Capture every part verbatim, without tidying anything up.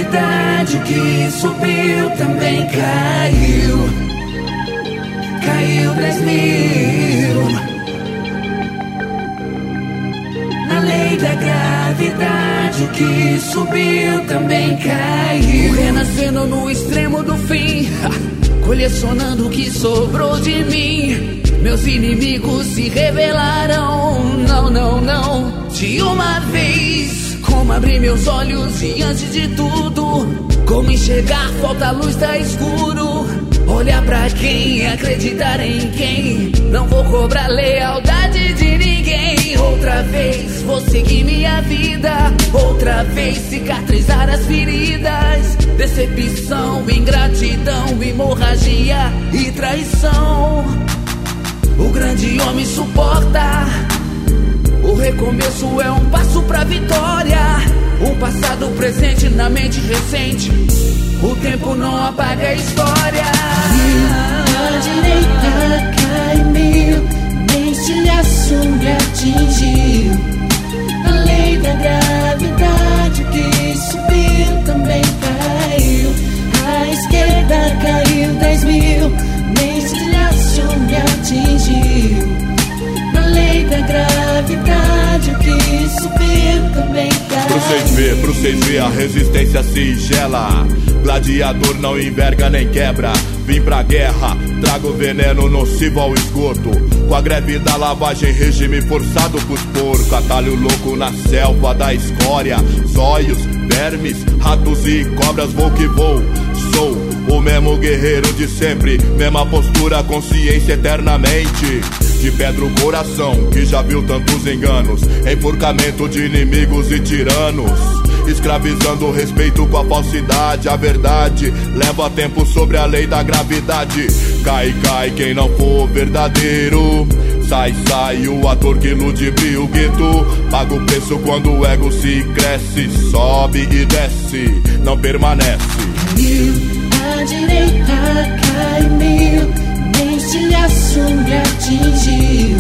gravidade, o que subiu também caiu. Caiu dez mil. Na lei da gravidade, o que subiu também caiu. Renascendo no extremo do fim, colecionando o que sobrou de mim. Meus inimigos se revelaram. Não, não, não. De uma vez, como abrir meus olhos e antes de tudo, como enxergar, falta luz, tá escuro. Olhar pra quem, acreditar em quem. Não vou cobrar lealdade de ninguém. Outra vez, vou seguir minha vida. Outra vez, cicatrizar as feridas. Decepção, ingratidão, hemorragia e traição. O grande homem suporta. O recomeço é um passo pra vitória. Um passado presente na mente recente. O tempo não apaga a história. A direita cai mil, nem estilhaço me atingiu. A lei da gravidade, o que subiu também caiu. A esquerda caiu dez mil, nem estilhaço me atingiu. A lei da gravidade, o que subiu também caiu. Pro cês ver, pro cês ver, a resistência se gela. Gladiador não enverga nem quebra. Vim pra guerra, trago veneno nocivo ao esgoto. Com a greve da lavagem, regime forçado pros porcos. Atalho louco na selva da escória. Zóios, vermes, ratos e cobras, vou que vou. Sou o mesmo guerreiro de sempre, mesma postura, consciência eternamente. De pedra o coração, que já viu tantos enganos. Enforcamento de inimigos e tiranos. Escravizando o respeito com a falsidade. A verdade leva tempo sobre a lei da gravidade. Cai, cai quem não for verdadeiro. Sai, sai o ator que ludibria o gueto. Paga o preço quando o ego se cresce. Sobe e desce, não permanece. Caiu, a direita cai mil, nem estilhaço me atingiu.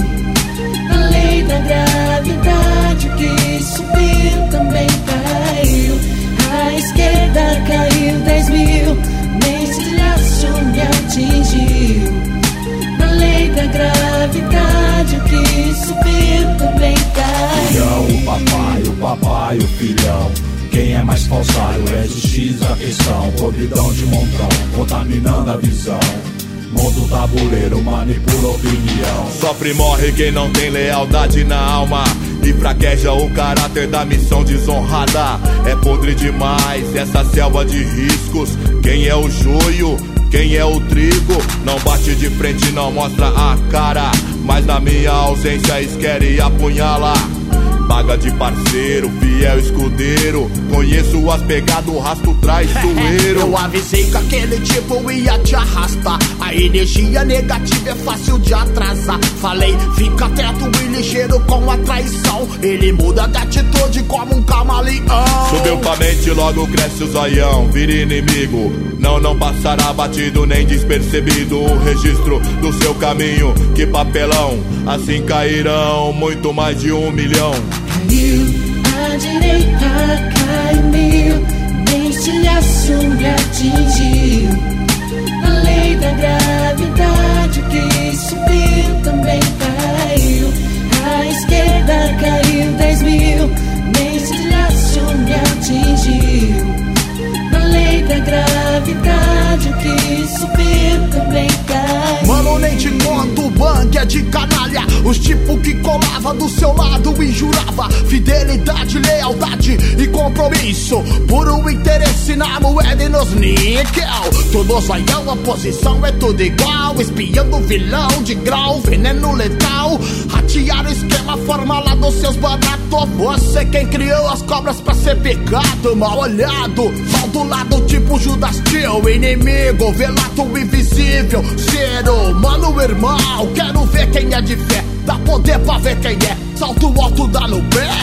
A lei da gravidade, o que subiu também caiu. A esquerda caiu dez mil, nem estilhaço me atingiu. A lei da gravidade, o que subiu também caiu. Filhão, o papai, o papai, o filhão. Quem é mais falsário é justiça a questão. Podridão de montão, contaminando a visão. Monta o tabuleiro, manipula a opinião. Sofre e morre quem não tem lealdade na alma. E fraqueja o caráter da missão desonrada. É podre demais essa selva de riscos. Quem é o joio? Quem é o trigo? Não bate de frente, não mostra a cara. Mas na minha ausência eles querem apunhalar. Paga de parceiro, fiel escudeiro. Conheço as pegadas, o rastro traiçoeiro. Eu avisei que aquele tipo ia te arrastar. A energia negativa é fácil de atrasar. Falei, fica atento e ligeiro com a traição. Ele muda de atitude como um camaleão. Subiu pra mente, logo cresce o zoião. Vira inimigo, não, não passará batido nem despercebido. O registro do seu caminho, que papelão. Assim cairão muito mais de um milhão. Caiu, a direita cai mil, nem estilhaço me atingiu. A lei da gravidade, o que subiu também caiu. A esquerda caiu dez mil, nem estilhaço me atingiu. A lei da gravidade, o que subiu também caiu. Mano, nem te conto, o bang é de canalha. Os tipo que colava do seu lado e jurava fidelidade, lealdade e compromisso. Puro interesse na moeda e nos níquel. Todo zoião, a posição é tudo igual. Espiando vilão de grau, veneno letal. Ratear o esquema, forma lá dos seus banatos. Você quem criou as cobras pra ser pecado. Mal olhado, mal do lado tipo Judas Tio. Inimigo, velato invisível. Ser humano, irmão, quero ver quem é de fé. Dá poder pra ver quem é, salto alto dá no pé.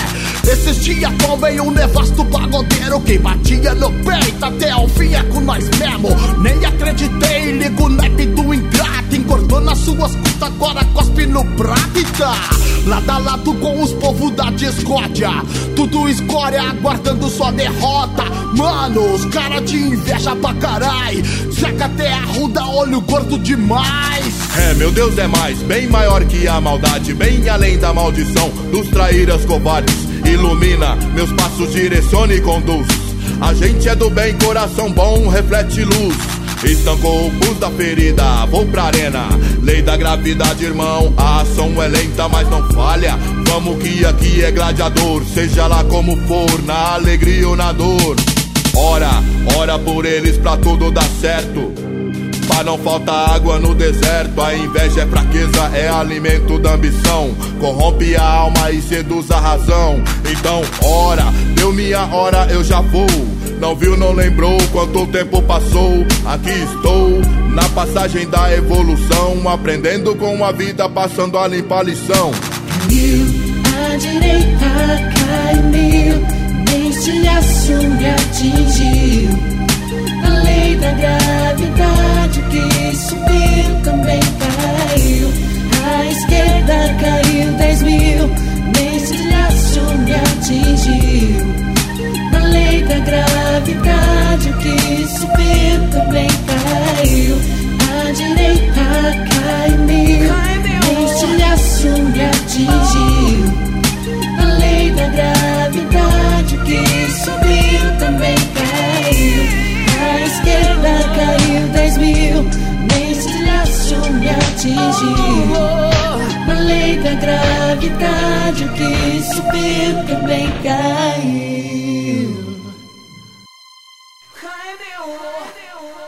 Esses dias tomei um nevasto pagodeiro que batia no peito até ao fim é com nós mesmo. Nem acreditei, ligo o naipe do ingrato, engordou nas suas custas, agora cospe no prato e tá lado a lado com os povos da discórdia, tudo escória aguardando sua derrota. Mano, os cara de inveja pra carai, seca até a ruda, olho gordo demais. É, meu Deus é mais, bem maior que a maldade, bem além da maldição dos traíras covardes. Ilumina meus passos, direciona e conduz. A gente é do bem, coração bom, reflete luz. Estancou o pus da ferida, vou pra arena. Lei da gravidade, irmão, a ação é lenta, mas não falha. Vamos que aqui é gladiador, seja lá como for, na alegria ou na dor. Ora, ora por eles pra tudo dar certo, pra não faltar água no deserto. A inveja é fraqueza, é alimento da ambição, corrompe a alma e seduz a razão. Então, ora, deu minha hora, eu já vou. Não viu, não lembrou quanto tempo passou. Aqui estou, na passagem da evolução, aprendendo com a vida, passando a limpar a lição. Caiu, a direita caiu, nem se assume, atingiu a lei da gravidade, que subiu também caiu. A esquerda caiu dez mil, nem se assume, atingiu a lei da gravidade, que subiu também caiu. A direita caiu, nem se assume, atingiu a lei da gravidade, que subiu também caiu. A esquerda caiu dez mil, nem se assume, atingiu a lei da gravidade, que subiu também caiu. Caiu.